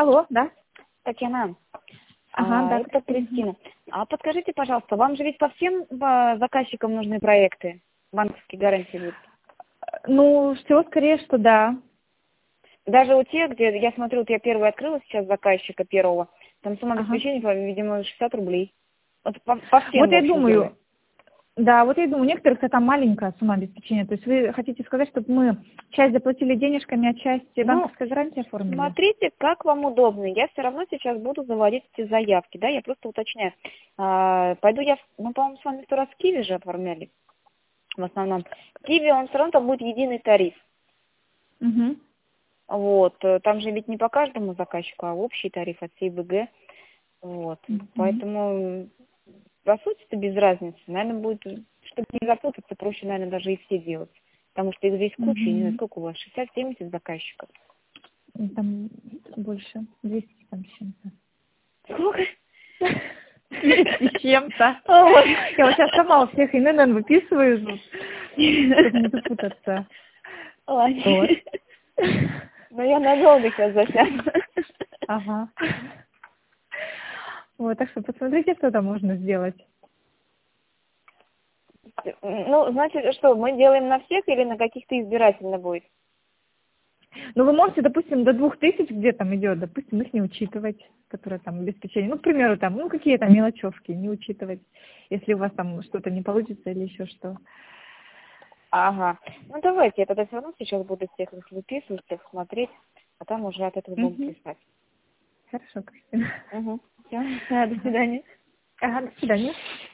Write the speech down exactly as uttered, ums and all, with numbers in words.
Алло, да? Татьяна, Ага, а, да. это Кристина. А подскажите, пожалуйста, вам же ведь по всем а, заказчикам нужны проекты, банковские гарантии будут? Ну, все, скорее, что да. Даже у тех, где, я смотрю, вот я первый открыла сейчас заказчика первого, там сумма Ага. обеспечения, видимо, шестьдесят рублей. Вот по, по всем, Вот в я общем, думаю, делаю. да, вот я думаю, у некоторых это маленькая сумма обеспечения. То есть вы хотите сказать, чтобы мы часть заплатили денежками, а часть Ну, банковской гарантии оформили? смотрите, как вам удобно. Я все равно сейчас буду заводить эти заявки, да, я просто уточняю. А, пойду я, в- ну, по-моему, с вами сто раз Киви же оформляли в основном. Киви, он все равно там будет единый тариф. Угу. Вот, э, там же ведь не по каждому заказчику, а общий тариф от всей БГ. Вот, Угу. поэтому, по сути, это без разницы. Наверное, будет, чтобы не запутаться, проще, наверное, даже и все делать. Потому что их здесь куча, не знаю, Угу. сколько у вас, шестьдесят-семьдесят заказчиков. Там больше, двести там с чем-то. Сколько? двести с чем-то. Ой. Я вот сейчас сама у всех ин эн эн выписываю, чтобы не запутаться. Ой. Вот. Ну, я надолго сейчас засяду. Ага. Вот, так что посмотрите, что там можно сделать. Ну, значит, что, мы делаем на всех или на каких-то избирательно будет? Ну, вы можете, допустим, до двух тысяч, где там идет, допустим, их не учитывать, которые там обеспечение. Ну, к примеру, там, ну, какие-то мелочевки не учитывать, если у вас там что-то не получится или еще что. Ага. Ну, давайте, я тогда все равно сейчас буду всех их выписывать, всех смотреть, а там уже от этого будем Угу. писать. Хорошо, Кристина. Угу. Все, до свидания. Ага, до свидания.